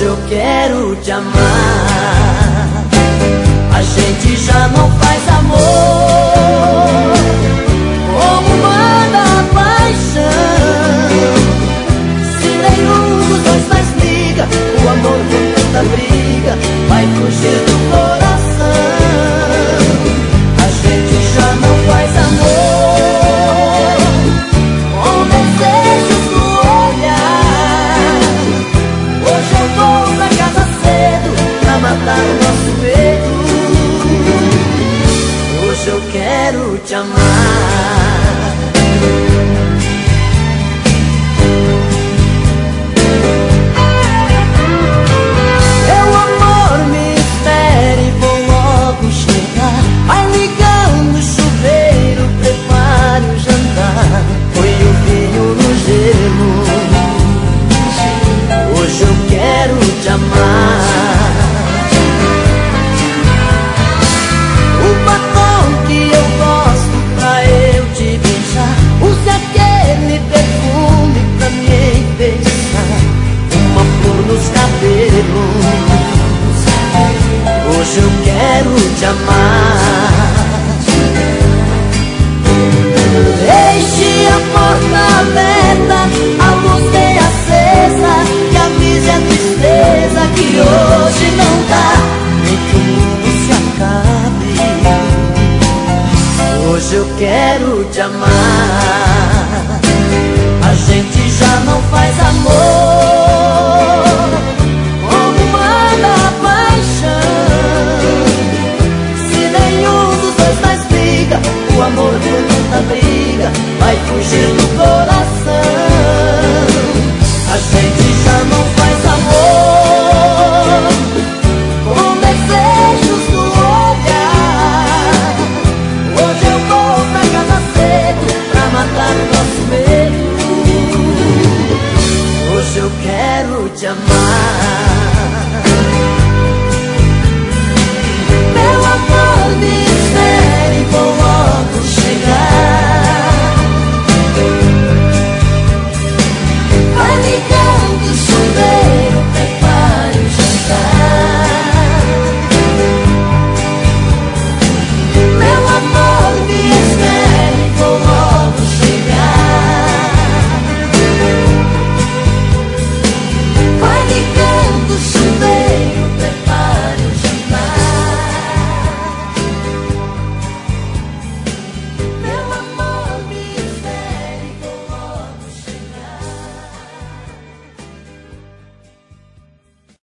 Hoje eu quero te amar. A gente já não faz amor como manda a paixão. Se nenhum dos dois mais liga, o amor com tanta briga vai fugir do coração. A gente já não faz amor com desejos no olhar. Hoje eu vou pra casa cedo pra matar o nosso medo. Hoje eu quero te amar. Meu amor, me espere, vou logo chegar. Vai ligando o chuveiro, prepare o jantar. Põe o vinho no gelo. Hoje eu quero te amar. O batom que eu gosto pra eu te beijar. Use aquele perfume pra me enfeitiçar. Uma flor nos cabelos. Hoje eu quero te amar. Deixe a porta aberta, a luz bem acesa, que avise a tristeza que hoje não dá nem que o mundo se acabe. Hoje eu quero te amar. A gente já não faz amor como manda a paixão. Se nenhum dos dois mais briga, o amor por tanta briga vai fugir do coração. A gente já não faz amor com desejos no olhar. Hoje eu vou pra casa cedo pra matar o nosso medo. Hoje eu quero te amar. Meu amor, me